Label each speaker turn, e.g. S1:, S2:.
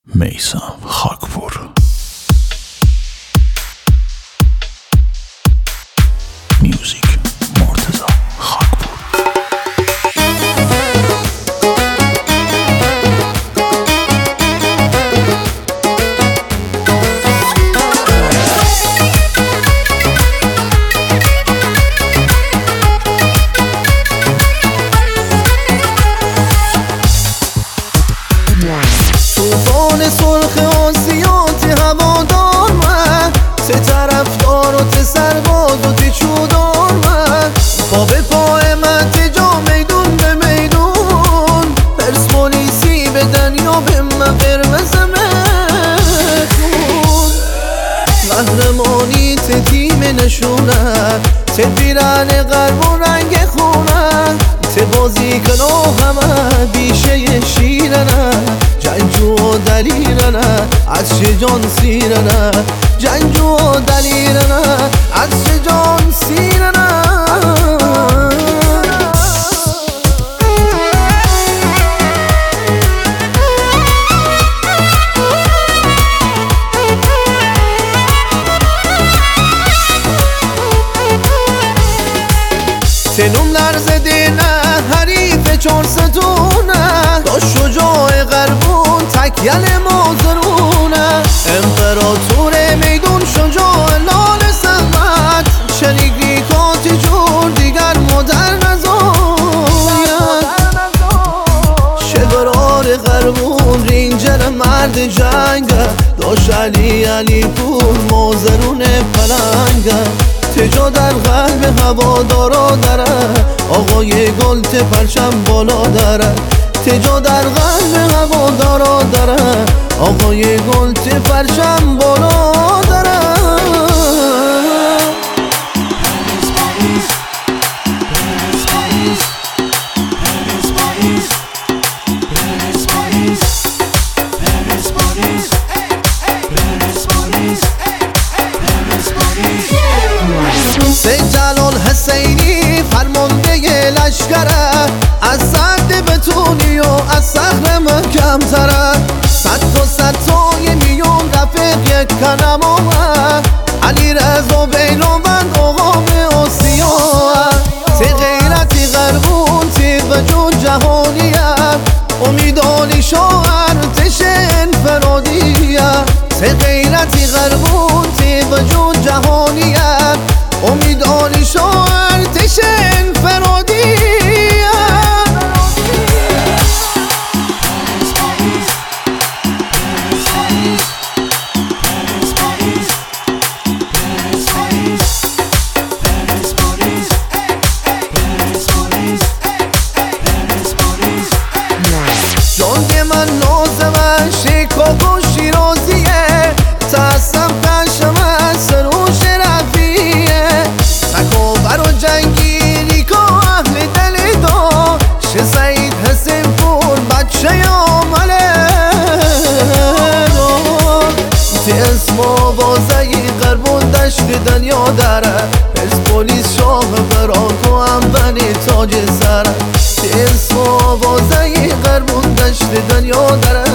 S1: میثم خاکپور. میوزیک مرتضی خاکپور.
S2: طوفان سرخ آسیات هوادار من، ته طرفدار و ته سرباز و ته چودار من، پا به پای من ته جا میدون به میدون، پرسپولیسی بدن یا به من قرمز مخون، قهرمانی ته تیم نشونه، ته پیرن غرب و رنگ خونه، ته بازی کنو همه بیشه شیرنه، جنجو و دلیرنه از جان سیرنه، جنجو و دلیرنه از جان سیرنه. تنوم لرزده نه حریف چار ستونه، دا شجاع قربون تکیل مازرونه، امپراتور میدون شجاع لال سمت، شریک ریکاتی جور دیگر مدر نزاید، شبرار قربون رینجر مرد جنگه، داش علی پور مازرون پلنگه، تجا در قلب هوادارا داره، آقای گل ته پرچم بالا داره، تجا در قلب هوادارا داره، آقای گل ته پرچم بالا داره. سید جلال حسینی فرمانده لشکره، از سرد بتونی و از صخر محکم تره، صد تای میون رفیق یک کنماه، علی رضا بیروبند آقام آسیا، تی غیرتی غربون تی وجود جهانیه، امیدانی شاعر تش انفرادیه، تی غیرتی غربون تی وجود جهانیه، امیدانی شاعر تش انفرادیه. جان من نازمه شیکاگو شیرازیه، تاسم پشم سروش رفیه، تکاور و جنگیری که اهل دل دا، شه سعید حسین پور بچه عامله دا، تی اسم آوازهی قربون دشت دنیا داره، پرسپولیس شاه براکو هم بنی تاج سره، تی اسم آوازهی قربون دشت دنیا داره.